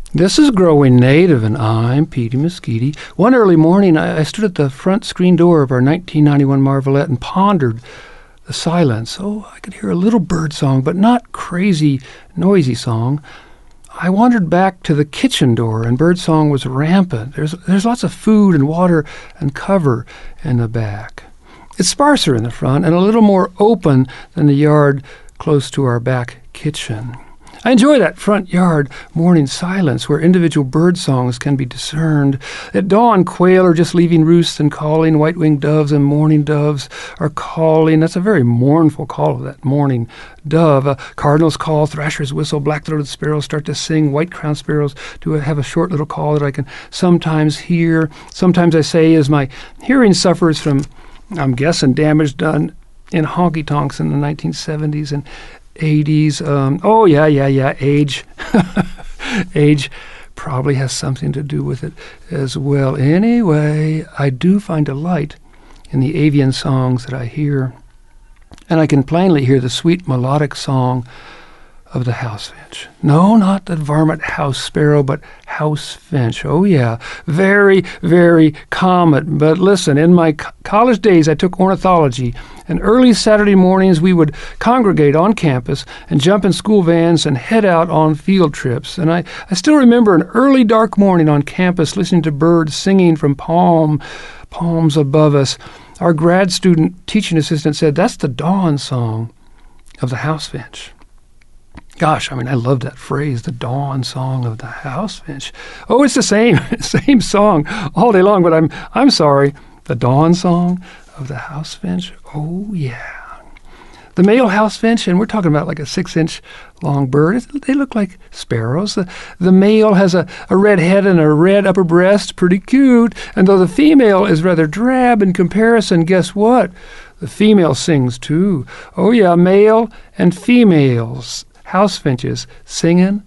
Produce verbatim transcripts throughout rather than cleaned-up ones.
This is Growing Native, and I'm Petey Mesquite. One early morning, I, I stood at the front screen door of our nineteen ninety-one Marvelette and pondered the silence. Oh, I could hear a little bird song, but not crazy, noisy song. I wandered back to the kitchen door, and bird song was rampant. There's, there's lots of food and water and cover in the back. It's sparser in the front and a little more open than the yard close to our back kitchen. I enjoy that front yard morning silence where individual bird songs can be discerned. At dawn, quail are just leaving roosts and calling. White-winged doves and mourning doves are calling. That's a very mournful call of that mourning dove. Uh, cardinals call, thrashers whistle, black-throated sparrows start to sing. White-crowned sparrows do have a short little call that I can sometimes hear. Sometimes I say as my hearing suffers from, I'm guessing, damage done in honky-tonks in the nineteen seventies and eighties. Um, oh, yeah, yeah, yeah, age. Age probably has something to do with it as well. Anyway, I do find delight in the avian songs that I hear, and I can plainly hear the sweet melodic song of the house finch. No, not the varmint house sparrow, but house finch. Oh, yeah, very, very common. But listen, in my co- college days, I took ornithology, and early Saturday mornings, we would congregate on campus and jump in school vans and head out on field trips. And I, I still remember an early dark morning on campus listening to birds singing from palm, palms above us. Our grad student teaching assistant said, "That's the dawn song of the house finch." Gosh, I mean, I love that phrase, the dawn song of the house finch. Oh, it's the same, same song all day long, but I'm I'm sorry, the dawn song of the house finch. Oh, yeah. The male house finch, and we're talking about like a six-inch long bird, they look like sparrows. The, the male has a, a red head and a red upper breast, pretty cute. And though the female is rather drab in comparison, guess what? The female sings too. Oh, yeah, male and females. House finches singing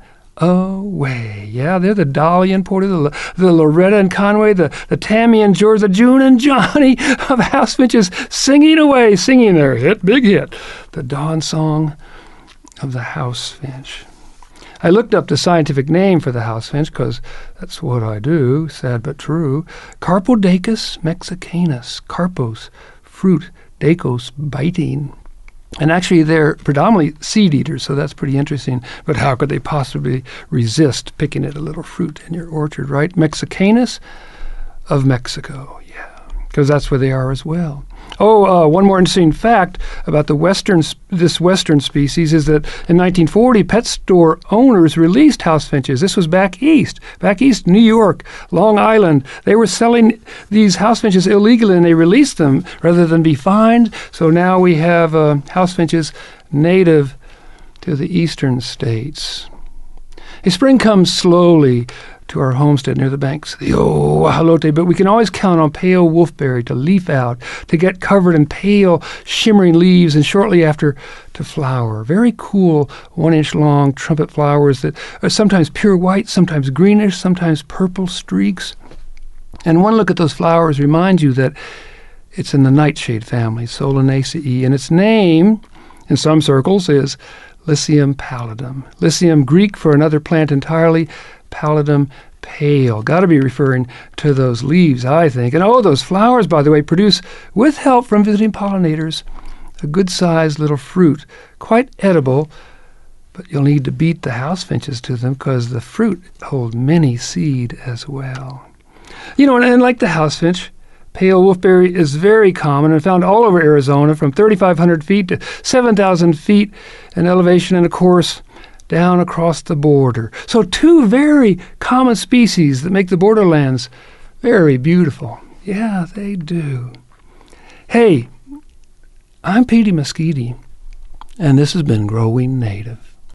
away. Yeah, they're the Dolly and Porter, the, the Loretta and Conway, the, the Tammy and George, the June and Johnny of house finches singing away, singing their hit, big hit, the dawn song of the house finch. I looked up the scientific name for the house finch because that's what I do, sad but true. Carpodacus mexicanus, carpos, fruit, dacos, biting. And actually, they're predominantly seed eaters, so that's pretty interesting. But how could they possibly resist picking at a little fruit in your orchard, right? Mexicanus of Mexico, yeah, because that's where they are as well. Oh, uh, one more interesting fact about the western, this western species is that in nineteen forty, pet store owners released house finches. This was back east, back east, New York, Long Island. They were selling these house finches illegally, and they released them rather than be fined. So now we have uh, house finches native to the eastern states. A spring comes slowly to our homestead near the banks of the Oahalote, but we can always count on pale wolfberry to leaf out, to get covered in pale, shimmering leaves, and shortly after to flower. Very cool, one-inch long trumpet flowers that are sometimes pure white, sometimes greenish, sometimes purple streaks. And one look at those flowers reminds you that it's in the nightshade family, Solanaceae, and its name, in some circles, is Lycium pallidum. Lycium, Greek for another plant entirely, pallidum pale. Got to be referring to those leaves, I think. And oh, those flowers, by the way, produce, with help from visiting pollinators, a good-sized little fruit, quite edible, but you'll need to beat the house finches to them because the fruit hold many seed as well. You know, and, and like the house finch, pale wolfberry is very common and found all over Arizona from thirty-five hundred feet to seven thousand feet in elevation, and of course, down across the border. So two very common species that make the borderlands very beautiful. Yeah, they do. Hey, I'm Petey Mesquite, and this has been Growing Native.